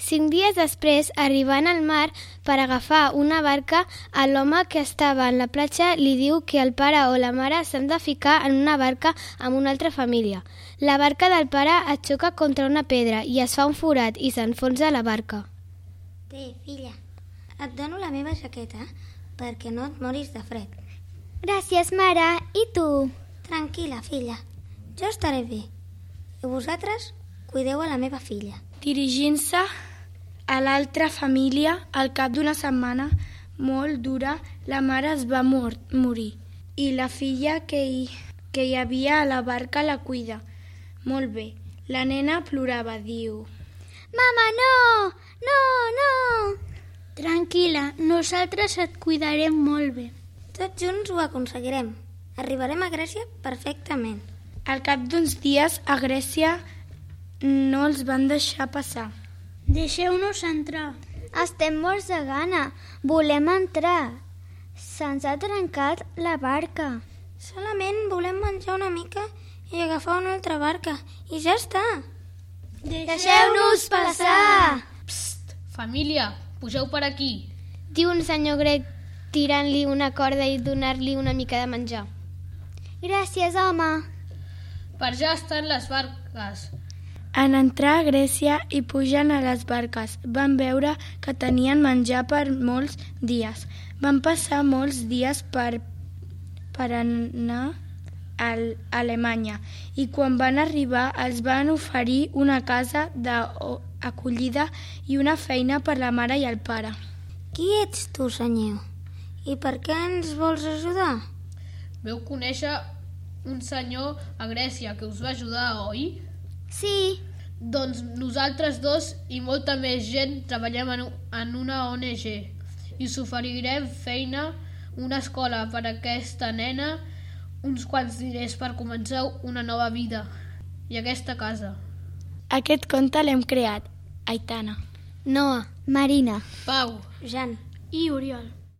5 dies després, arribant al mar per agafar una barca, l'home que estava en la platja li diu que el pare o la mare s'han de ficar en una barca amb una altra família. La barca del pare es xoca contra una pedra i es fa un forat i s'enfonsa la barca. Té, filla, et dono la meva jaqueta perquè no et moris de fred. Gràcies, mare. I tu? Tranquil·la, filla, jo estaré bé. I vosaltres cuideu a la meva filla. Dirigint-se a l'altra família, al cap d'una setmana molt dura, la mare es va morir i la filla que hi havia a la barca la cuida. Molt bé. La nena plorava, diu: Mama, no! No, no! Tranquil·la, nosaltres et cuidarem molt bé. Tots junts ho aconseguirem. Arribarem a Grècia perfectament. Al cap d'uns dies, a Grècia no els van deixar passar. Deixeu-nos entrar. Estem morts de gana. Volem entrar. Se'ns ha trencat la barca. Solament volem menjar una mica i agafar una altra barca. I ja està. Deixeu-nos passar! Psst, família, pugeu per aquí. Diu un senyor grec tirant-li una corda i donar-li una mica de menjar. Gràcies, home. Per ja estan les barques. En entrar a Grècia i pujant a les barques, van veure que tenien menjar per molts dies. Van passar molts dies per anar a Alemanya i quan van arribar els van oferir una casa d'acollida i una feina per la mare i el pare. Qui ets tu, senyor? I per què ens vols ajudar? Veu conèixer un senyor a Grècia que us va ajudar, oi? Sí. Doncs nosaltres dos i molta més gent treballem en una ONG i us oferirem feina, una escola per a aquesta nena, uns quants diners per començar una nova vida i aquesta casa. Aquest conte l'hem creat Aitana, Noa, Marina, Pau, Jan I Oriol.